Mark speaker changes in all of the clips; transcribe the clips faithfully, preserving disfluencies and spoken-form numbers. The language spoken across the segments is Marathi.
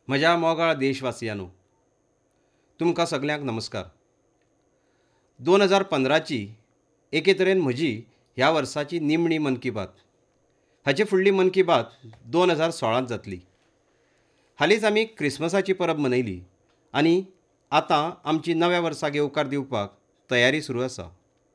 Speaker 1: म्हज्या मोगाळ देशवासियांनो, तुमकां सगळ्यांक नमस्कार. दोन हजार पंदराची एके तरेन म्हजी ह्या वर्साची निमणी मन की बात. हाचे फुडली मन की बात दोन हजार सोळांत जातली. हालींच आमी क्रिस्मसाची परब मनयली आनी आतां आमची नव्या वर्साक येवकार दिवपाक तयारी सुरू आसा.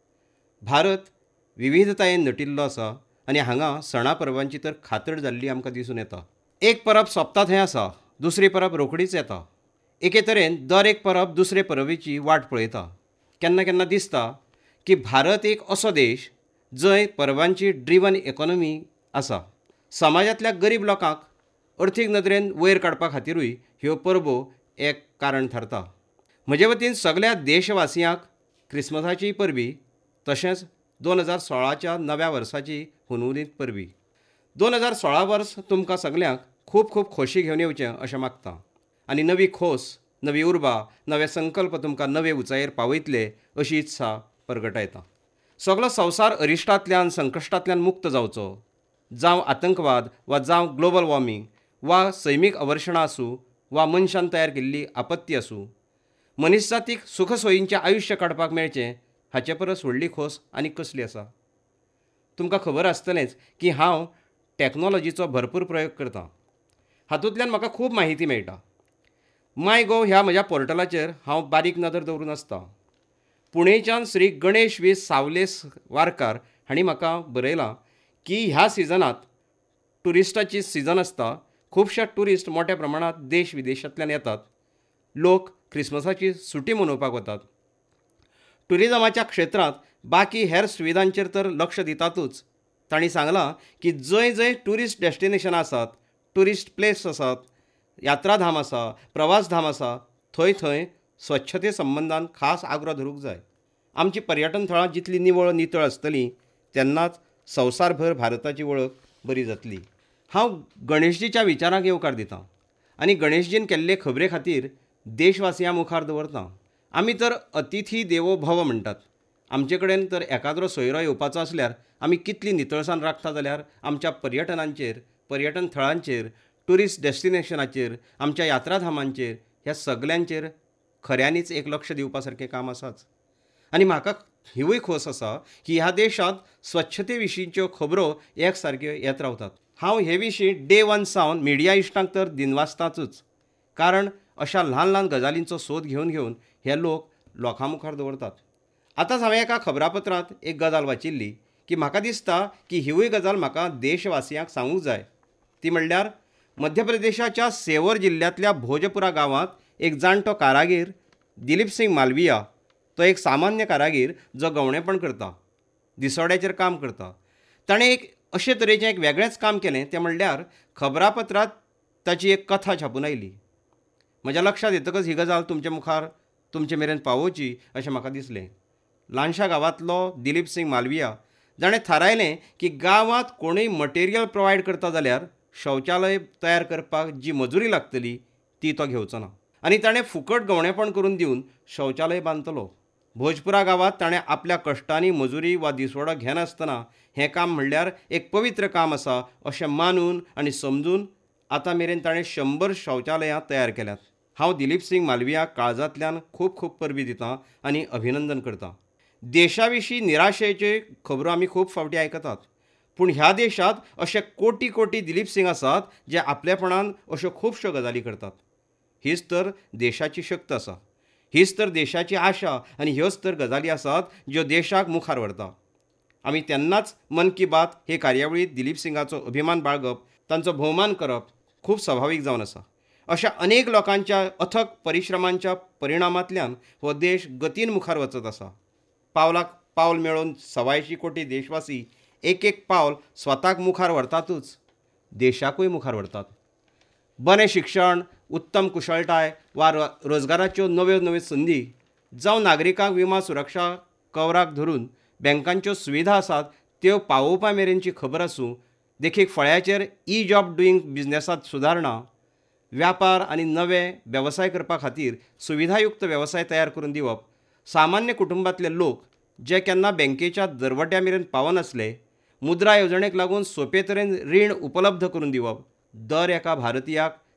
Speaker 1: भारत विविधतायेन नटिल्लो आसा आनी हांगा सणा परबांची तर खातड जाल्ली आमकां दिसून येता. एक परब सोंपता थंय आसा, दुसरी परब रोखडीच येता. एके तरेन दर एक परब दुसरे परबेची वाट पळयता. केन्ना केन्ना दिसता की भारत एक असो देश जंय परबांची ड्रिवन इकॉनॉमी आसा. समाजांतल्या गरीब लोकांक अर्थीक नदरेन वयर काडपा खातीरूय ह्यो परबो एक कारण थारता. म्हजे वतीन सगळ्या देशवासियांक क्रिस्मसाची परबी तशेंच दोन हजार सोळाच्या नव्या वर्साची हुनहुनीत परबी. दोन हजार सोळा वर्स तुमकां सगळ्यांक खूब खूब खोशी घेवन येवचें अशें मागतां आनी नवी खोस, नवी उर्बा, नवे संकल्प तुमकां नवे उंचायेर पावयतले अशी इत्सा परगटायता. सगळो संवसार अरिश्टांतल्यान संकश्टांतल्यान मुक्त जावचो. जावं आतंकवाद वा जावं ग्लोबल वॉर्मिंग वा सैमीक अवर्शणां आसूं वा मनशान तयार केल्ली आपत्ती आसूं, मनीसजातीक सुखसोयींचें आयुश्य काडपाक मेळचें हाचे परस व्हडली खोस आनी कसली आसा. तुमकां खबर आसतलेंच की हांव टॅक्नॉलॉजीचो भरपूर प्रयोग करतां. हातूंतल्यान म्हाका खूब माहिती मेळटा. माय गोव ह्या म्हज्या पोर्टलाचेर हांव बारीक नदर दवरून आसतां. पुणेच्यान श्री गणेश वी सावलेस वारकार हांणी म्हाका बरयलां की ह्या सिजनांत टुरिस्टाची सिजन आसता. खुबशे टुरिस्ट मोठ्या प्रमाणांत देश विदेशांतल्यान येतात. लोक क्रिस्मसाची सुटी मनोवपाक वतात. टुरिजमाच्या क्षेत्रांत बाकी हेर सुविधांचेर तर लक्ष दितातूच. तांणी सांगलां की जंय जंय टुरिस्ट डॅस्टिनेशनां आसात, टुरिस्ट प्लेस आसात, यात्राधाम आसा, प्रवासधाम आसा, थंय थंय स्वच्छते संबंदान खास आग्रो धरूंक जाय. आमची पर्यटन थळां जितली निवळ नितळ आसतलीं तेन्नाच संवसारभर भारताची वळख बरी जातली. हांव गणेशजीच्या विचारांक येवकार दितां आनी गणेशजीन केल्ले खबरे खातीर देशवासियां मुखार दवरतां. आमी तर अतिथी देवो भव म्हणटात. आमचे कडेन तर एकाद्रो सोयरो येवपाचो आसल्यार आमी कितली नितळसाण राखता जाल्यार आमच्या पर्यटनांचेर, पर्यटन थळांचेर, टुरिस्ट डॅस्टिनेशनाचेर, आमच्या यात्राधामांचेर ह्या सगल्यांचेर खऱ्यांनीच एक लक्ष दिवपा सारकें काम आसाच. आनी म्हाका हिवूय खोस आसा की ह्या देशांत स्वच्छते विशींच्यो खबरो एक सारक्यो येत रावतात. हांव हे विशीं डे वन सावन मिडिया इश्टांक तर दिनवासतांच, कारण अशा ल्हान ल्हान गजालींचो सोद घेवन घेवन हे लोक लोकां मुखार दवरतात. आतांच हांवें एका खबरापत्रांत एक गजाल वाचिल्ली की म्हाका दिसता की हिवूय गजाल म्हाका देशवासियांक सांगूंक जाय. ती म्हणल्यार मध्य प्रदेशाच्या सेवर जिल्ल्यांतल्या भोजपुरा गांवांत एक जाणटो कारागीर दिलीप सिंग मालविया, तो एक सामान्य कारागीर जो गवणेपण करता, दिसवड्याचेर काम करता. ताणें एक अशे तरेचें एक वेगळेंच काम केलें तें म्हणल्यार खबरापत्रांत ताची एक कथा छापून आयली. म्हज्या लक्षांत येतकच ही गजाल तुमचे मुखार तुमचे मेरेन पावोवची अशें म्हाका दिसलें. ल्हानशा गांवांतलो दिलीप सिंग मालविया जाणें थारायलें की गांवांत कोणूय मटेरियल प्रोवायड करता जाल्यार शौचालय तयार करपाक जी मजुरी लागतली ती तो घेवचो ना आनी ताणें फुकट गवणेपण करून दिवन शौचालय बांदतलो. भोजपुरा गांवांत ताणें आपल्या कश्टांनी मजुरी वा दिसवडो घेनासतना हें काम म्हणल्यार एक पवित्र काम आसा अशें मानून आनी समजून आतां मेरेन ताणें शंबर शौचालयां तयार केल्यात. हांव दिलीप सिंग मालवियाक काळजांतल्यान खूब खूब परबी दितां आनी अभिनंदन करतां. देशा विशीं निराशेच्यो खबरो आमी खूब फावटी आयकतात, पूण ह्या देशांत अशे कोटी कोटी दिलीप सिंग आसात जे आपलेपणान अश्यो खुबश्यो गजाली करतात. हीच तर देशाची शक्त आसा. हीच तर देशाची आशा आनी ह्योच तर गजाली आसात ज्यो देशाक मुखार व्हरता. आमी तेन्नाच मन की बात हे कार्यावळींत दिलीप सिंगाचो अभिमान बाळगप, तांचो भोवमान करप खूब स्वाभावीक जावन आसा. अशा अनेक लोकांच्या अथक परिश्रमांच्या परिणामांतल्यान हो देश गतीन मुखार वचत आसा. पावलाक पावल मेळोवन सवायशी कोटी देशवासी एक एक पावल स्वताक मुखार व्हरतातूच, देशाकूय मुखार व्हरतात. बरें शिक्षण, उत्तम कुशळटाय वा रोजगाराच्यो नव्यो नव्यो संदी, जावं नागरिकांक विमा सुरक्षा कवराक धरून बँकांच्यो सुविधा आसात त्यो पावोवपा मेरेनची खबर आसूं, देखीक फळ्याचेर ई जॉब डुईंग बिझनेसांत सुदारणा, व्यापार आनी नवे वेवसाय करपा खातीर सुविधायुक्त वेवसाय तयार करून दिवप, सामान्य कुटुंबांतले लोक जे केन्ना बँकेच्या दरवट्या मेरेन पावनासले, मुद्रा येवजणेक लागून सोंपे तरेन रीण उपलब्ध करून दिवप, दर एका भारतीयाक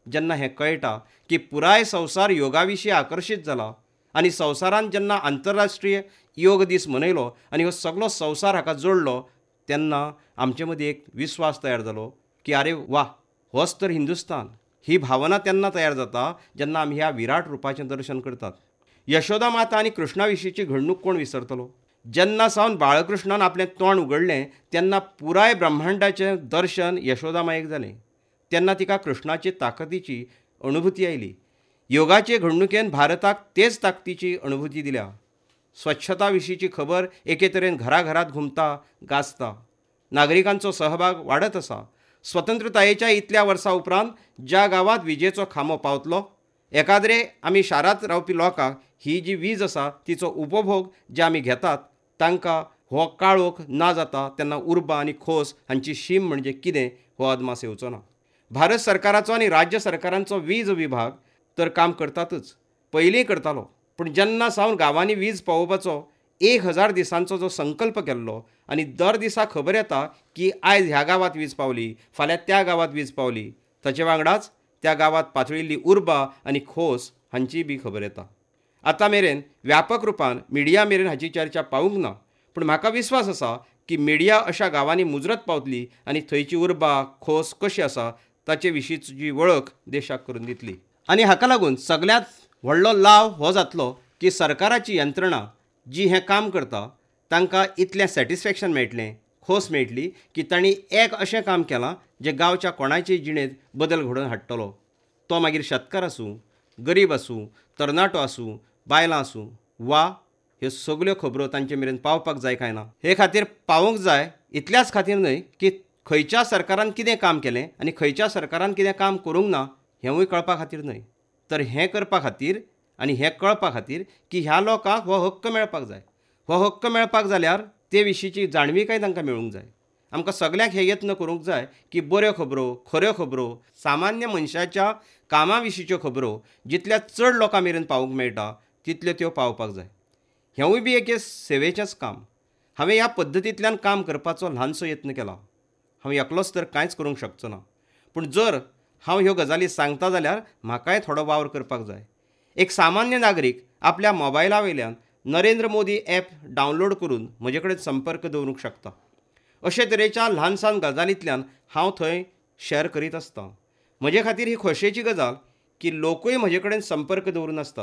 Speaker 1: जेन्ना हें कळटा की पुराय संवसार योगा विशीं आकर्शीत जाला आनी संवसारान जेन्ना आंतरराष्ट्रीय योग दीस मनयलो आनी हो सगळो संवसार हाका जोडलो तेन्ना आमचे मदीं एक विस्वास तयार जालो की आरे वा, होच तर हिंदुस्तान. ही भावना तेन्ना तयार जाता जेन्ना आमी ह्या विराट रुपाचें दर्शन करतात. यशोदा माता आनी कृष्णा विशींची घडणूक कोण विसरतलो. जेन्ना सावन बाळकृष्णान आपलें तोंड उगडलें तेन्ना पुराय ब्रह्मांडाचें दर्शन यशोदा मायेक जालें. तेन्ना तिका कृष्णाची ताकतीची अनुभूती आयली. योगाचे घडणुकेन भारताक तेच ताकतीची अनुभूती दिल्या. स्वच्छता विशींची खबर एके तरेन घराघरांत घुमता गाजता. नागरिकांचो सहभाग वाडत आसा. स्वतंत्रतायेच्या इतल्या वर्सां उपरांत ज्या गांवांत विजेचो खांबो पावतलो, एकाद्रे आमी शारांत रावपी लोकांक ही जी वीज आसा तिचो उपभोग जे आमी घेतात तांकां हो काळोख ना जाता तेन्ना उर्बा आनी खोस हांची शीम म्हणजे कितें हो अदमास येवचो ना. भारत सरकाराचो आनी राज्य सरकारांचो वीज विभाग तर काम करतातच, पयलीं करतालो. पूण जेन्ना सावन गांवांनी वीज पावोवपाचो एक हजार दिसांचो जो संकल्प केल्लो आनी दर दिसा खबर येता की आयज ह्या गांवांत वीज पावली, फाल्यां त्या गांवांत वीज पावली, ताचे वांगडाच त्या गांवांत पातळिल्ली उर्बा आनी खोस हांची बी खबर येता. आतां मेरेन व्यापक रुपान मिडिया मेरेन हाची चर्चा पावूंक ना, पूण म्हाका विस्वास आसा की मिडिया अशा गांवांनी मुजरत पावतली आनी थंयची उर्बा खोस कशी आसा ताचे विशींची वळख देशाक करून दितली. आनी हाका लागून सगळ्यांत व्हडलो लाव हो जातलो की सरकाराची यंत्रणा जी हें काम करता तांकां इतलें सॅटिस्फॅक्शन मेळटलें, खोस मेळटली की तांणी एक अशें काम केलां जें गांवच्या कोणाचेय जिणेंत बदल घडोवन हाडटलो. तो मागीर शेतकार आसूं, गरीब आसूं, तरणाटो आसूं, बायलां आसूं, वा ह्यो सगळ्यो खबरो तांचे मेरेन पावपाक जाय काय ना. हे खातीर पावूंक जाय इतल्याच खातीर न्हय की खंयच्या सरकारान कितें काम केलें आनी खंयच्या सरकारान कितें काम करूंक ना हेंवूय कळपा खातीर न्हय, तर हें करपा खातीर आनी हें कळपा खातीर की ह्या लोकांक हो हक्क मेळपाक जाय. हो हक्क मेळपाक जाल्यार ते विशींची जाणविकाय तांकां मेळूंक जाय. आमकां सगळ्यांक हे यत्न करूंक जाय की बऱ्यो खबरो, खऱ्यो खबरो, सामान्य मनशाच्या कामा विशींच्यो खबरो जितल्या चड लोकां मेरेन पावूंक मेळटा तितल्यो त्यो पावपाक जाय. हेंवूय बी एक सेवेचेंच काम. हांवें ह्या पद्दतींतल्यान काम करपाचो ल्हानसो यत्न केला. हांव एकलोच तर कांयच करूंक शकचो ना, पूण जर हांव ह्यो गजाली सांगता जाल्यार म्हाकाय थोडो वावर करपाक जाय. एक सामान्य नागरीक आपल्या मोबायला वयल्यान नरेंद्र मोदी ॲप डावनलोड करून म्हजे कडेन संपर्क दवरूंक शकता. अशे तरेच्या ल्हानसान गजालींतल्यान हांव थंय शॅर करीत आसतां. म्हजे खातीर ही खोशयेची गजाल की लोकूय म्हजे कडेन संपर्क दवरून आसतात.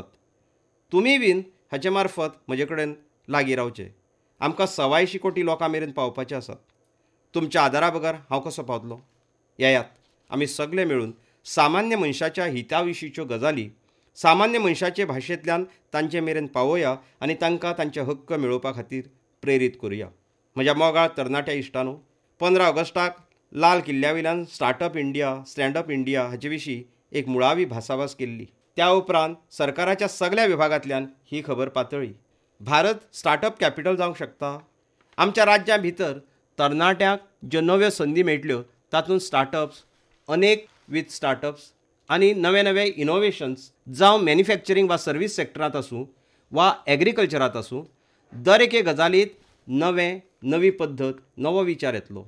Speaker 1: तुमी बीन हाचे मार्फत म्हजे कडेन लागीं रावचे. आमकां सवायशीं कोटी लोकां मेरेन पावपाचें आसात. तुमच्या आदारा बगर हांव कसो पावतलो? येयात आमी सगळे मेळून सामान्य मनशाच्या हिता विशींच्यो गजाली सामान्य मनशाचे भाशेंतल्यान तांचे मेरेन पावोवया आनी तांकां तांचे हक्क मेळोवपा खातीर प्रेरीत करुया. म्हज्या मोगाळ तरणाट्या इश्टांनो, पंदरा ऑगस्टाक लाल किल्ल्या वयल्यान स्टार्टअप इंडिया, स्टँडअप इंडिया हाचे विशीं एक मुळावी भासाभास केल्ली. त्या उपरांत सरकाराच्या सगळ्या विभागांतल्यान ही खबर पातळ्ळी. भारत स्टार्टअप कॅपिटल जावंक शकता. आमच्या राज्या भितर तरणाट्यांक ज्यो नव्यो संदी मेळटल्यो तातूंत स्टार्टअप्स, अनेक विथ स्टार्टअप्स आनी नवे नवे इनोव्हेशन्स जावं मॅन्युफॅक्चरींग वा सर्वीस सॅक्टरांत आसूं वा एग्रीकल्चरांत आसूं, दर एके गजालींत नवें नवी पद्दत नवो विचार येतलो.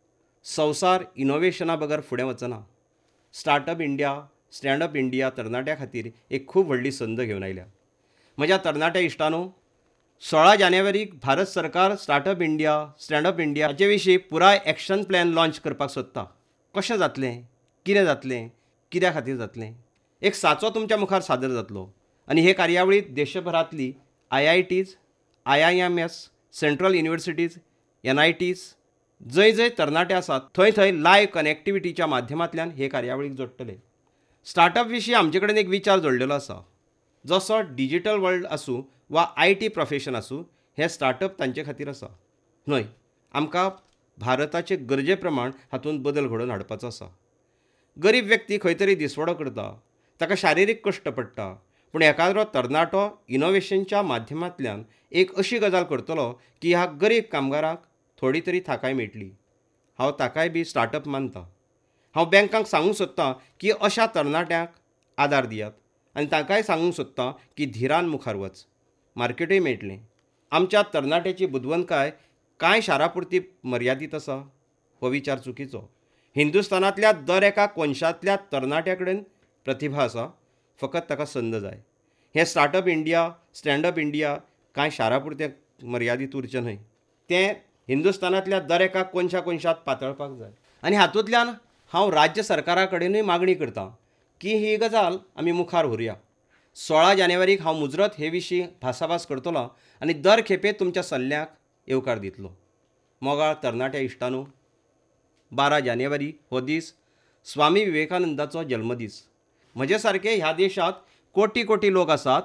Speaker 1: संवसार इनोव्हेशना बगर फुडें वचना. स्टार्टअप इंडिया, स्टँडअप इंडिया तरणाट्यां खातीर एक खूब व्हडली संद घेवन आयल्या. म्हज्या तरणाट्या इश्टांनो, सोळा जानेवारीक भारत सरकार स्टार्टअप इंडिया, स्टँडअप इंडिया हाचे विशीं पुराय एक्शन प्लॅन लॉन्च करपाक सोदता. कशें जातलें, कितें जातलें, कित्या खातीर जातलें, एक साचो तुमच्या मुखार सादर जातलो. आनी हे कार्यावळींत देशभरांतली I I Ts, I I M S, central universities, N I Ts, जंय जंय तरणाटे आसात थंय थंय लायव्ह कनेक्टिविटीच्या माध्यमांतल्यान हे कार्यावळीक जोडटले. स्टार्टअप विशीं आमचे कडेन एक विचार जोडलेलो आसा. जसो डिजिटल वर्ल्ड आसूं वा आय टी प्रोफेशन आसूं, हे स्टार्टअप तांचे खातीर आसा. न्हय, आमकां भारताचे गरजे प्रमाण हातूंत बदल घडोवन हाडपाचो आसा. गरीब व्यक्ती खंय तरी दिसवडो करता, ताका शारिरीक कश्ट पडटा, पूण एखादो तरणाटो इनोव्हेशनच्या माध्यमांतल्यान एक अशी गजाल करतलो की ह्या गरीब कामगारांक थोडी तरी थाकाय मेळटली. हांव ताकाय बी स्टार्टअप मानतां. हांव बँकांक सांगूंक सोदतां की अशा तरणाट्यांक आदार दियात आनी तांकांय सांगूंक सोदतां की धिरान मुखार वच. मार्केटूय मेळटलें. आमच्या तरणाट्याची बुदवंतकाय कांय शारां पुरती मर्यादीत आसा हो विचार चुकीचो. हिंदुस्तानांतल्या दर एका कोनशांतल्या तरणाट्या कडेन प्रतिभा आसा, फकत ताका संद जाय. हें स्टार्टअप इंडिया, स्टँडअप इंडिया कांय शारा पुरतें मर्यादीत उरचें न्हय. तें हिंदुस्थानांतल्या दर एका कोनशा कोनशांत पातळपाक जाय. आनी हातूंतल्यान हांव राज्य सरकारा कडेनूय मागणी करतां की ही गजाल आमी मुखार व्हरुया. सोळा जानेवारीक हांव मुजरत हे विशीं भासाभास करतलों आनी दर खेपे तुमच्या सल्ल्याक येवकार दितलो. मोगाळ तरणाट्या इश्टांनो, बारा जानेवारी हो दीस स्वामी विवेकानंदाचो जल्मदीस. म्हजे सारके ह्या देशांत कोटी कोटी लोक आसात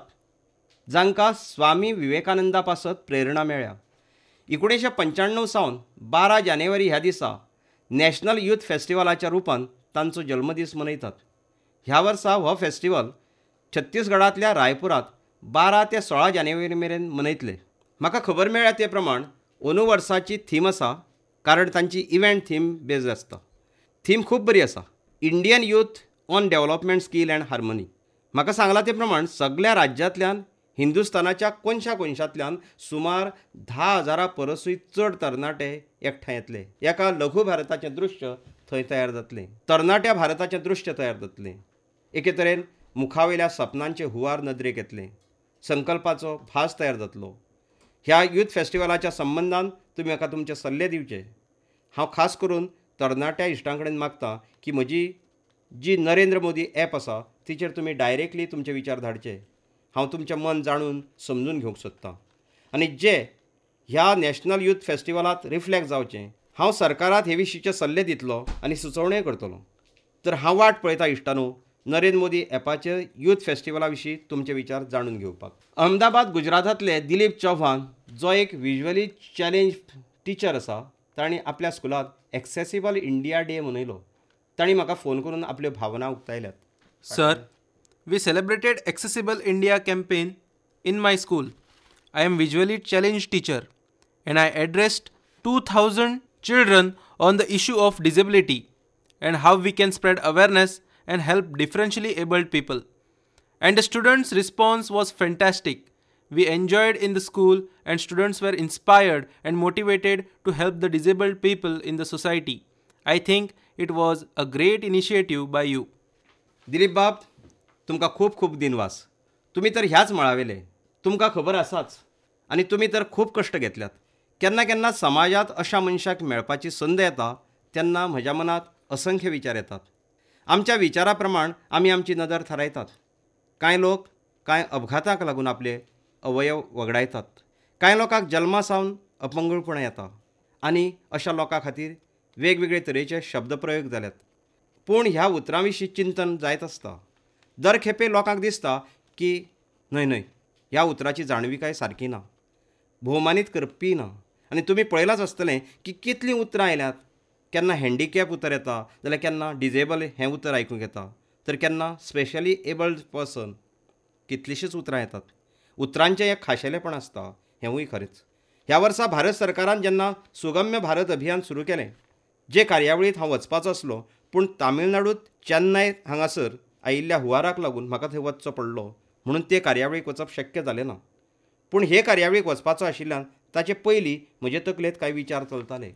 Speaker 1: जांकां स्वामी विवेकानंदा पासत प्रेरणा मेळ्ळ्या. एकुणीशे पंच्याण्णव सावन बारा जानेवारी ह्या दिसा नॅशनल यूथ फेस्टिवलाच्या रुपान तांचो जल्मदीस मनयतात. ह्या वर्सा हो फेस्टिवल छत्तीसगडांतल्या रायपुरांत बारा ते सोळा जानेवारी मेरेन मनयतले. म्हाका खबर मेळ्ळ्या ते प्रमाण अंदू वर्साची थीम आसा, कारण तांची इव्हेंट थीम बेज आसता. थीम खूब बरी आसा, Indian youth on development skill and harmony. म्हाका सांगलां ते प्रमाण सगळ्या राज्यांतल्यान हिंदुस्थानाच्या कोनशा कोनशांतल्यान सुमार धा हजारा परसूय चड तरणाटे एकठांय येतले. एका लघु भारताचें दृश्य थंय तयार जातलें. तरणाट्या भारताचें दृश्य तयार जातलें. एके तरेन मुखावेल्या सपनांचे हुंवार नदरेक येतले. संकल्पाचो भास तयार जातलो. ह्या यूथ फेस्टिवलाच्या संबंदान तुमी म्हाका तुमचे सल्ले दिवचे. हांव खास करून तरणाट्या इश्टां कडेन मागतां की म्हजी जी नरेंद्र मोदी ॲप आसा तिचेर तुमी डायरेक्टली तुमचे विचार धाडचे. हांव तुमचें मन जाणून समजून घेवंक सोदतां आनी जे ह्या नॅशनल यूथ फेस्टिवलांत रिफ्लेक्ट जावचें, हांव सरकाराक हे विशींचे सल्ले दितलो आनी सुचोवण्यो करतलो. तर हांव वाट पळयतां इश्टांनो नरेंद्र मोदी ॲपाचेर यूथ फेस्टिवला विशीं तुमचे विचार जाणून घेवपाक. अहमदाबाद गुजरातांतले दिलीप चौहान जो एक विज्युअली चॅलेंज टिचर आसा, तांणी आपल्या स्कुलांत एक्सेसिबल इंडिया डे मनयलो. तांणी म्हाका फोन करून आपल्यो भावना उक्तायल्यात.
Speaker 2: Sir, we celebrated Accessible India campaign in my school. I am visually challenged teacher and I addressed two thousand children on the issue of disability and how we can spread awareness and help differentially abled people. And the students' response was fantastic. We enjoyed in the school and students were inspired and motivated to help the disabled people in the society. I think it was a great initiative by you.
Speaker 1: Dilip बाब, तुमकां खूब खूब दिनवास. तुमी तर ह्याच मळावेले. तुमकां खबर आसाच आनी तुमी तर खूब कश्ट घेतल्यात. केन्ना केन्ना समाजात अशा मनशाक मेळपाची संद येता तेन्ना म्हज्या मनात असंख्य विचार येतात. आमच्या विचारा प्रमाण आमी आमची नदर थारायतात. कांय लोक कांय अपघाताक लागून आपले अवयव वगडायतात. कांय लोकांक जल्मा सावन अपंगळपण येता आनी अशा लोकां खातीर वेगवेगळे तरेचे शब्दप्रयोग जाल्यात. पूण ह्या उतरां विशीं चिंतन जायत आसता. दर खेपे लोकांक दिसता की न्हय न्हय ह्या उतराची जाणविकाय सारकी ना, भोवमानीत करपी ना. आनी तुमी पळयलांच आसतलें की कितलीं उतरां आयल्यात. केन्ना हँडिकॅप उतर येता, जाल्यार केन्ना डिजेबल हें उतर आयकूंक येता, तर केन्ना स्पेशली एबल्ड पर्सन. कितलींशींच उतरां येतात. उतरांचें एक खाशेलेपण आसता, हेंवूय खरेंच. ह्या वर्सा भारत सरकारान जेन्ना सुगम्य भारत अभियान सुरू केलें, जे कार्यावळींत हांव वचपाचो आसलो, पूण तामिळनाडूंत चेन्नय हांगासर आयिल्ल्या हुंवाराक लागून म्हाका थंय वचचो पडलो, म्हणून ते कार्यावळीक वचप शक्य जालें ना. पूण हे कार्यावळीक वचपाचो आशिल्ल्यान ताचे पयलीं म्हजे तकलेंत कांय विचार चलताले.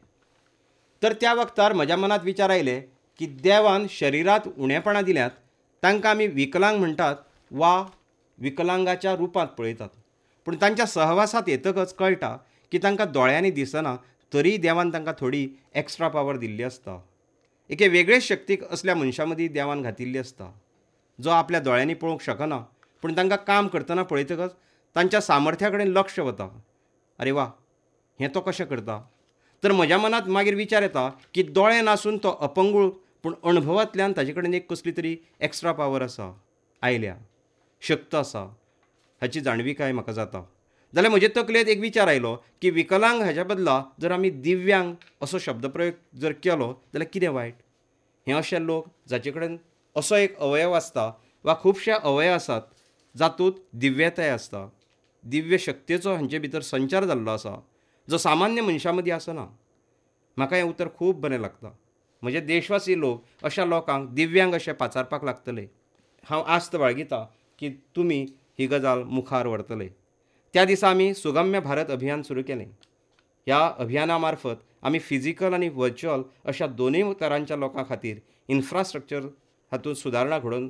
Speaker 1: तर त्या वक्तार म्हज्या मनांत विचार आयले की देवान शरिरांत उणेपणां दिल्यात, तांकां आमी विकलांग म्हणटात वा विकलांगाच्या रुपांत पळयतात. पूण तांच्या सहवासांत येतकच कळटा की तांकां दोळ्यांनी दिसना, तरी देवान तांकां थोडी एक्स्ट्रा पावर दिल्ली आसता. एके वेगळेच शक्तीक असल्या मनशां मदीं देवान घातिल्ली आसता, जो आपल्या दोळ्यांनी पळोवंक शकना, पूण तांकां काम करतना पळयतकच तांच्या सामर्थ्या कडेन लक्ष वता. अरे वा, हें तो कशें करता. तर म्हज्या मनांत मागीर विचार येता की दोळे नासून तो अपंगूळ, पूण अणभवांतल्यान ताजे कडेन एक कसली तरी एक्स्ट्रा पावर आसा, आयल्या शक्त आसा, हाची जाणविकाय म्हाका जाता. जाल्यार म्हजे तकलेंत एक विचार आयलो की विकलांग हाच्या बदला जर आमी दिव्यांग असो शब्दप्रयोग जर केलो जाल्यार कितें वायट. हे अशे लोक जाचे कडेन असो एक अवयव आसता वा खुबशे अवयव आसात जातूंत दिव्यताय आसता, दिव्य शक्तीचो हांचे भितर संचार जाल्लो आसा, जो सामान्य मनशां मदीं आसना. म्हाका हें उतर खूब बरें लागता. म्हजे देशवासी लोक अशा लोकांक दिव्यांग अशें पाचारपाक लागतले. हांव आस्त बाळगितां की तुमी ही गजाल मुखार व्हरतले. त्या दिसा आमी सुगम्य भारत अभियान सुरू केलें. ह्या अभियाना मार्फत आमी फिजिकल आनी व्हर्च्युअल अशा दोनूय तरांच्या लोकां खातीर इन्फ्रास्ट्रक्चर हातूंत सुदारणा घडोवन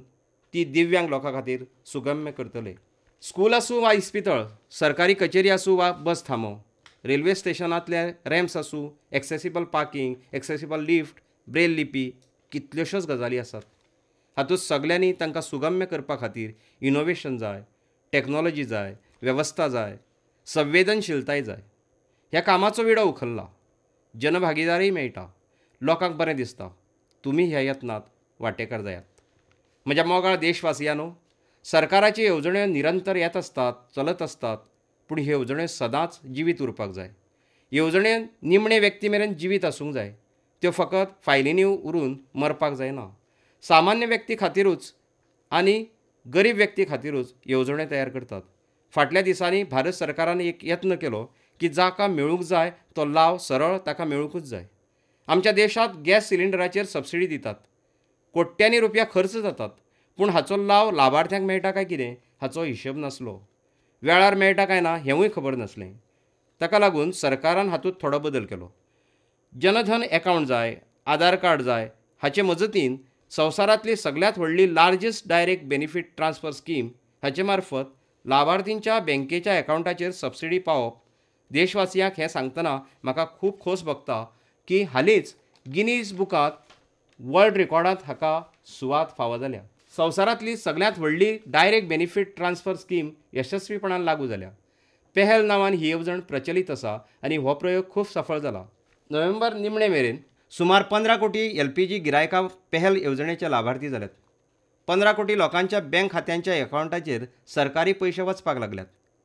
Speaker 1: ती दिव्यांग लोकां खातीर सुगम्य करतले. स्कूल आसूं वा इस्पितळ, सरकारी कचेरी आसूं वा बस थामो, रेल्वे स्टेशनांतले रॅम्प्स आसूं, accessible parking, accessible lift, braille लिपी, कितल्योश्योच गजाली आसात. हातूंत सगल्यांनी तांकां सुगम्य करपा खातीर इनोव्हेशन जाय, टॅक्नोलॉजी जाय, वेवस्था जाय, संवेदनशीलताय जाय. ह्या कामाचो विडो उखल्ला, जनभागीदारी मेळटा, लोकांक बरें दिसता. तुमी ह्या यत्नांत वांटेकार जायात. म्हज्या मोगाळ देशवासियांनो, सरकाराच्यो येवजण्यो निरंतर येत आसतात, चलत आसतात, पूण ह्यो येवजण्यो सदांच जिवीत उरपाक जाय. येवजण्यो निमणे व्यक्ती मेरेन जिवीत आसूंक जाय. त्यो फकत फायलींनी उरून मरपाक जायना. सामान्य व्यक्ती खातीरूच आनी गरीब व्यक्ती खातीरूच येवजण्यो तयार करतात. फाटल्या दिसांनी भारत सरकारान एक यत्न केलो की जाका मेळूंक जाय तो लाव सरळ ताका मेळूंकूच जाय. आमच्या देशांत गॅस सिलिंडराचेर सबसिडी दितात. कोट्यांनी रुपया खर्च जातात, पूण हाचो लाव लाभार्थ्यांक मेळटा काय कितें हाचो हिशोब नासलो. वेळार मेळटा काय ना हेंवूय खबर नासलें. ताका लागून सरकारान हातूंत थोडो बदल केलो. जनधन एकावंट जाय, आधार कार्ड जाय हाचे मजतीन संवसारांतली सगळ्यांत व्हडली largest direct benefit transfer scheme हाचे मार्फत लाभार्थींच्या बँकेच्या एकावंटाचेर सबसिडी पावप. देशवासियांक हें सांगतना म्हाका खूब खोस भोगता की हालींच गिनीज बुकांत वर्ल्ड रिकॉर्डांत हाका सुवात फावो जाल्या. संवसारांतली सगळ्यांत व्हडली डायरेक्ट बेनिफीट ट्रान्सफर स्कीम यशस्वीपणान लागू जाल्या. पेहल नांवान ही येवजण प्रचलीत आसा आनी हो प्रयोग खूब सफळ जाला. नोव्हेंबर निमणे मेरेन सुमार पंदरा कोटी एल पी जी गिरायकां पेहल येवजणेचे लाभार्थी जाल्यात. पंदरा कोटी लोकांच्या बँक खात्यांच्या एकावंटाचेर सरकारी पयशे वचपाक लागल्यात.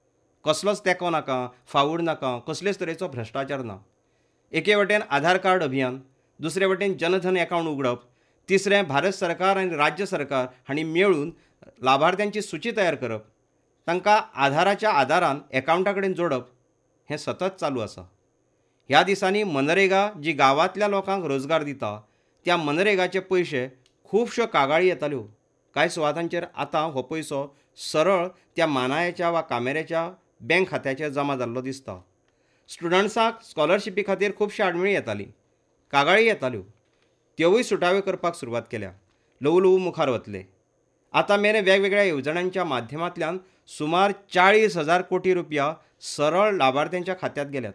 Speaker 1: कसलोच तेंको नाका, फावूड नाका, कसलेच तरेचो भ्रश्टाचार ना. एके वटेन आधार कार्ड अभियान, दुसरे वटेन जनधन एकावंट उगडप, तिसरें भारत सरकार आनी राज्य सरकार हांणी मेळून लाभार्थ्यांची सूची तयार करप, तांकां आधाराच्या आदारान एकावंटा कडेन जोडप, हें सतत चालू आसा. ह्या दिसांनी मनरेगा जी गांवांतल्या लोकांक रोजगार दिता त्या मनरेगाचे पयशे खुबश्यो कागाळी येताल्यो. कांय सुवातांचेर आतां हो पयसो सरळ त्या मानायाच्या वा कामेऱ्याच्या बँक खात्याचेर जमा जाल्लो दिसता. स्टुडंट्सांक स्कॉलरशिपी खातीर खुबशी आडमेळी येताली, कागाळी येताल्यो. त्योवूय सुटाव्यो करपाक सुरवात केल्या. ल्हवू ल्हवू मुखार वतले. आतां मेरेन वेगवेगळ्या येवजण्यांच्या माध्यमांतल्यान सुमार चाळीस हजार कोटी रुपया सरळ लाभार्थ्यांच्या खात्यांत गेल्यात.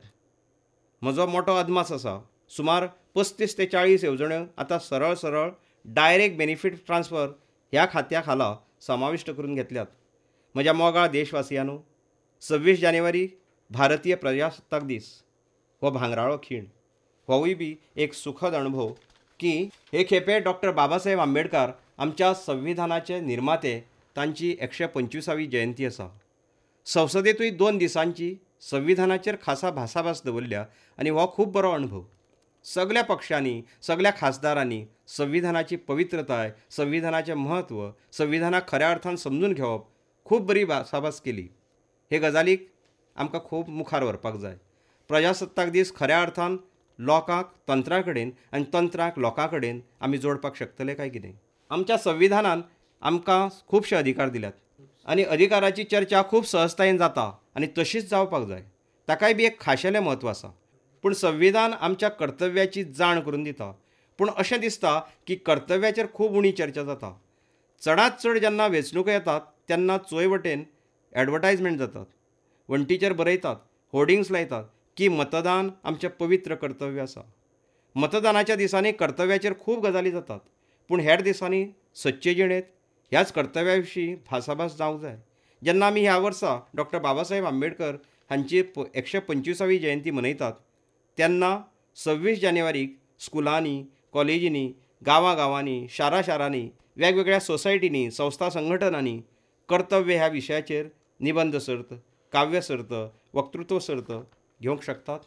Speaker 1: म्हजो मोठो अदमास आसा. सुमार पस्तीस ते चाळीस येवजण्यो आतां सरळ सरळ डायरेक्ट बेनिफीट ट्रान्सफर ह्या खात्या खाला समाविष्ट करून घेतल्यात. म्हज्या मोगाळ देशवासियांनो, सव्वीस जानेवारी भारतीय प्रजासत्ताक दीस हो भांगराळो खीण. होवूय बी एक सुखद अणभव की हे खेपे डॉक्टर बाबासाहेब आंबेडकर आमच्या संविधानाचे निर्माते तांची एकशे पंचवीसावी जयंती आसा. संसदेंतूय दोन दिसांची संविधानाचेर खासा भासाभास दवरल्या आनी हो खूब बरो अणभव. सगळ्या पक्षांनी, सगळ्या खासदारांनी संविधानाची पवित्रताय, संविधानाचें म्हत्व, संविधानाक खऱ्या अर्थान समजून घेवप खूब बरी भासाभास केली. हे गजालीक आमकां खूब मुखार व्हरपाक जाय. प्रजासत्ताक दीस खऱ्या अर्थान लोकांक तंत्रा कडेन आनी तंत्राक लोकां कडेन आमी जोडपाक शकतले काय कितें. आमच्या संविधानान आमकां खुबशे अधिकार दिल्यात आनी अधिकाराची चर्चा खूब सहजतायेन जाता आनी तशीच जावपाक जाय. ताकाय बी एक खाशेलें म्हत्व आसा. पूण संविधान आमच्या कर्तव्याची जाण करून दिता. पूण अशें दिसता की कर्तव्याचेर खूब उणी चर्चा जाता. चडांत चड जेन्ना वेंचणुको येतात तेन्ना चोय वटेन एडवर्टायजमेंट जातात, वण्टीचेर बरयतात, होर्डिंग्स लायतात की मतदान आमचें पवित्र कर्तव्य आसा. मतदानाच्या दिसांनी कर्तव्याचेर खूब गजाली जातात, पूण हेर दिसांनी सच्चे जिणेंत ह्याच कर्तव्या विशीं भासाभास जावंक जाय. जेन्ना आमी ह्या वर्सा डॉक्टर बाबासाहेब आंबेडकर हांची एकशे पंचवीसावी जयंती मनयतात तेन्ना सव्वीस जानेवारीक स्कुलांनी, कॉलेजींनी, गांवां गांवांनी, शारा शारांनी, वेगवेगळ्या सोसायटींनी, संस्था संघटनांनी कर्तव्य ह्या विशयाचेर निबंध सर्त, काव्य सर्त, वक्तृत्व सर्त घेवंक शकतात.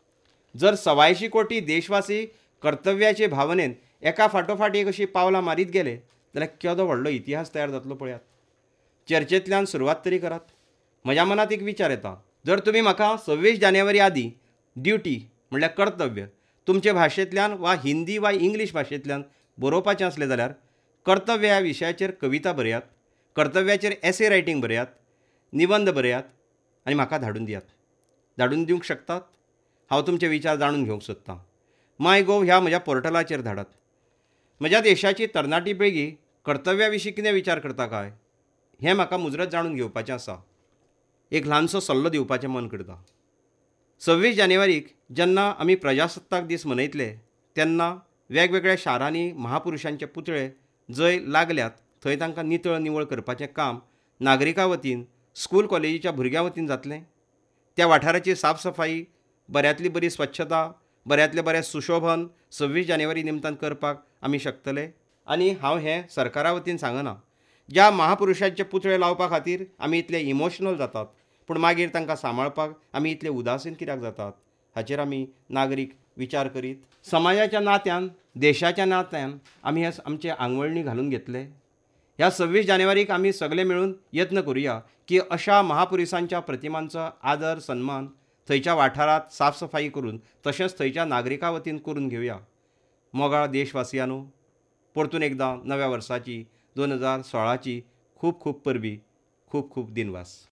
Speaker 1: जर सवायशी कोटी देशवासी कर्तव्याचे भावनेन एका फाटोफाट एक अशी पावलां मारीत गेले जाल्यार केदो व्हडलो इतिहास तयार जातलो पळयात. चर्चेंतल्यान सुरवात तरी करात. म्हज्या मनांत एक विचार येता. जर तुमी म्हाका सव्वीस जानेवारी आदीं ड्युटी म्हणल्यार कर्तव्य तुमचे भाशेंतल्यान वा हिंदी वा इंग्लीश भाशेंतल्यान बरोवपाचें असलें जाल्यार कर्तव्य ह्या विशयाचेर कविता बरयात, कर्तव्याचेर एसे रायटींग बरयात, निबंध बरयात आनी म्हाका धाडून दियात. धाडून दिवंक शकतात. हांव तुमचे विचार जाणून घेवंक सोदतां. माय गोव ह्या म्हज्या पोर्टलाचेर धाडात. म्हज्या देशाची तरणाटी पिळगी कर्तव्या विशीं कितें विचार करता काय हें म्हाका मुजरत जाणून घेवपाचें आसा. एक ल्हानसो सल्लो दिवपाचें मन करता. सव्वीस जानेवारीक जेन्ना आमी प्रजासत्ताक दीस मनयतले तेन्ना वेगवेगळ्या शारांनी महापुरुशांचे पुतळे जंय लागल्यात थंय तांकां नितळ निवळ करपाचें काम नागरिकां वतीन स्कूल कॉलेजीच्या भुरग्यां वतीन जातलें. त्या वाठाराची साफसफाई, बऱ्यांतली बरी स्वच्छता, बऱ्यांतलें बरें सुशोभन सव्वीस जानेवारी निमतान करपाक आमी शकतले. आनी हांव हें सरकारा वतीन सांगना. ज्या महापुरुशांचे पुतळे लावपा खातीर आमी इतले इमोशनल जातात पूण मागीर तांकां सांबाळपाक आमी इतले उदासीन कित्याक जातात हाचेर आमी नागरीक विचार करीत. समाजाच्या नात्यान, देशाच्या नात्यान आमी हे आमचे आंगवळणी घालून घेतले. ह्या सव्वीस जानेवारीक आमी सगळे मेळून यत्न करुया की अशा महापुरुशांच्या प्रतिमांचो आदर सन्मान थंयच्या वाठारांत साफसफाई करून तशेंच थंयच्या नागरिकां वतीन करून घेवया. मोगाळ देशवासियांनो, परतून एकदां नव्या वर्साची दोन हजार सोळाची खूब खूब परबीं, खूब खूब दिनवास.